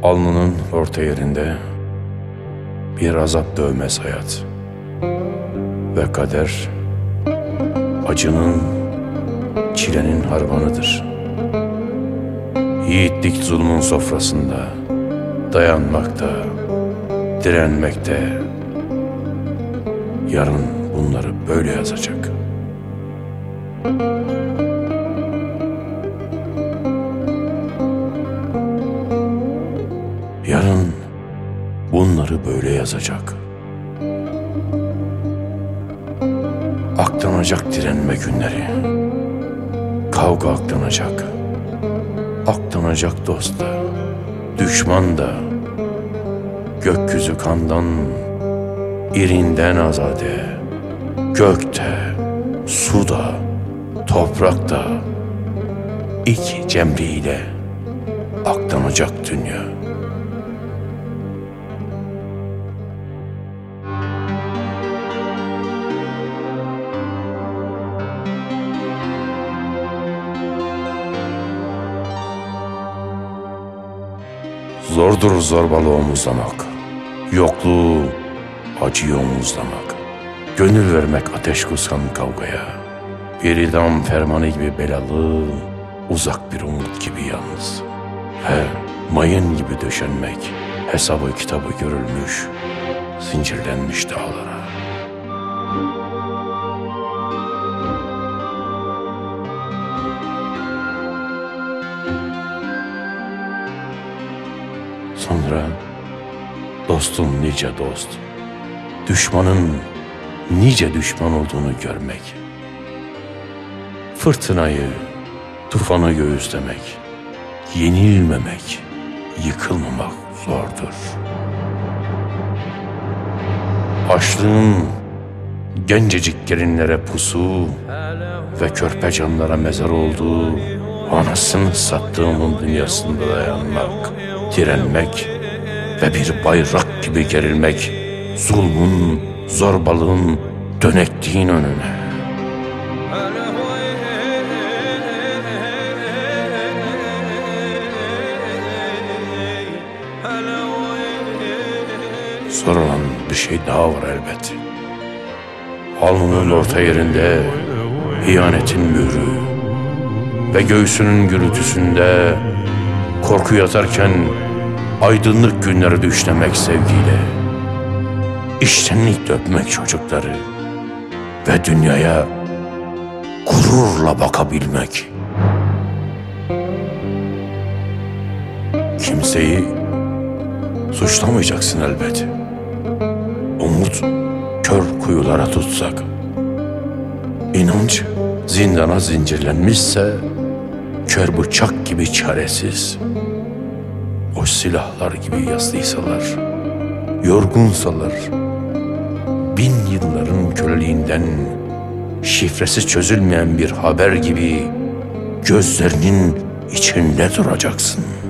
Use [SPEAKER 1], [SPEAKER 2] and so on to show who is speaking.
[SPEAKER 1] Alnının orta yerinde bir azap dövmez hayat ve kader acının, çilenin harmanıdır. Yiğitlik zulmün sofrasında, dayanmakta, direnmekte. Yarın bunları böyle yazacak. Yarın bunları böyle yazacak. Aklanacak direnme günleri. Kavga aklanacak. Aklanacak dost da, düşman da. Gökyüzü kandan, irinden azade. Gökte, suda, toprakta. İki cemriyle aklanacak dünya. Zordur zorbalığı omuzlamak, yokluğu, acıyı omuzlamak. Gönül vermek ateş kuskan kavgaya. Bir idam fermanı gibi belalı, uzak bir umut gibi yalnız. Mayın gibi döşenmek, hesabı kitabı görülmüş, zincirlenmiş dağlara. Sonra dostun nice dost, düşmanın nice düşman olduğunu görmek. Fırtınayı, tufanı göğüslemek, yenilmemek, yıkılmamak zordur. Açlığın gencecik gelinlere pusu ve körpe canlara mezar olduğu anasını sattığımın dünyasında dayanmak, direnmek ve bir bayrak gibi gerilmek, zulmün, zorbalığın, dönekliğin önüne. Sorulan bir şey daha var elbet. Alnının orta yerinde ihanetin mührü ve göğsünün gürültüsünde korku yatarken aydınlık günleri düşlemek sevgiyle, içtenlikle öpmek çocukları ve dünyaya gururla bakabilmek. Kimseyi suçlamayacaksın elbet. Umut kör kuyulara tutsak, İnanç zindana zincirlenmişse, kör bıçak gibi çaresiz. O silahlar gibi yaslıysalar, yorgunsalar, 1000 yılların köleliğinden şifresi çözülmeyen bir haber gibi gözlerinin içinde duracaksın.